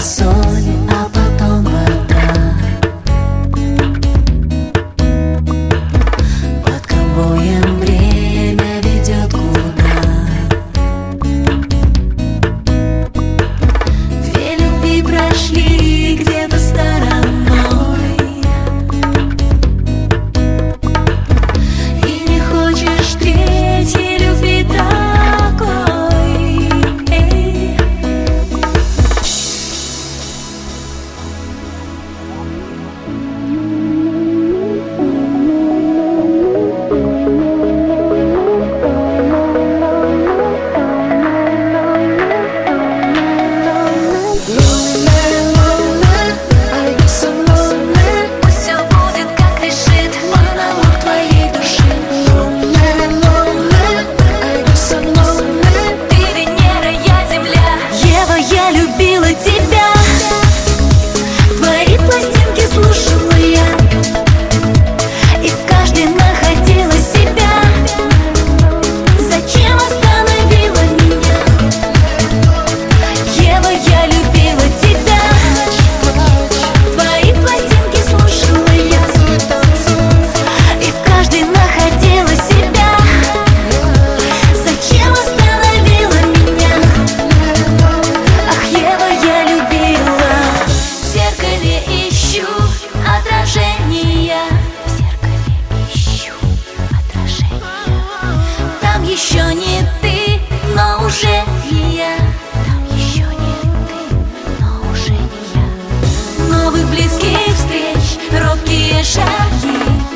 соль, а потом вода. Под конвоем время ведет куда. Две любви прошли где-то стороной, и не хочешь третьей любви такой. Еще не ты, но уже не я. Там еще не ты, но уже не я. Новых близких встреч, робкие шаги.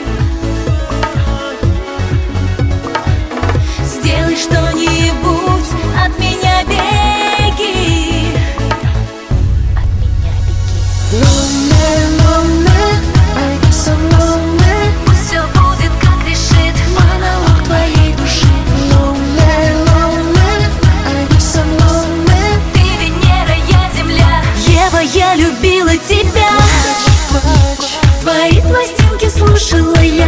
Сделай что-нибудь, от меня беги. От меня беги. Пусть все будет, как решит монолог твоей души. Я любила тебя, твои пластинки слушала я,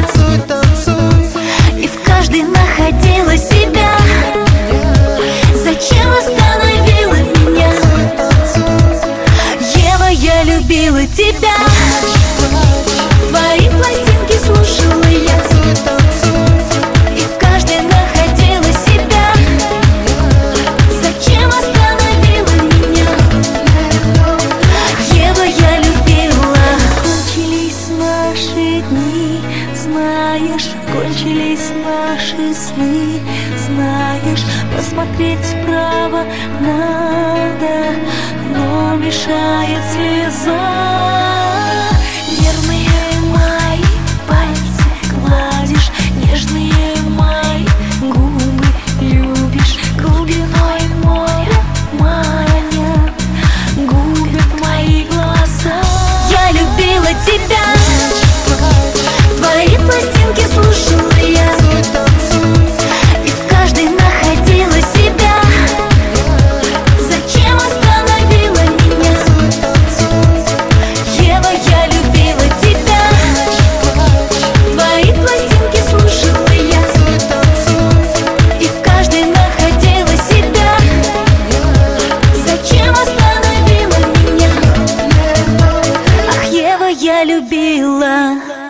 и в каждой находила себя. Зачем остановила меня? Ева, я любила тебя, твои пластинки слушала я, и в каждой находила себя. Зачем остановила меня? Я любила. Кончились наши дни, знаешь, кончились наши сны, знаешь, посмотреть вправо надо, но мешает слеза. Нервные мои пальцы гладишь, нежные мои губы любишь, глубиной моря маня губят мои глаза. Я любила тебя, твои пластинки слушала я, и в каждой находила себя. Зачем остановила меня? Ева, я любила тебя, твои пластинки слушала я, и в каждой находила себя. Зачем остановила меня? Ах, Ева, я любила.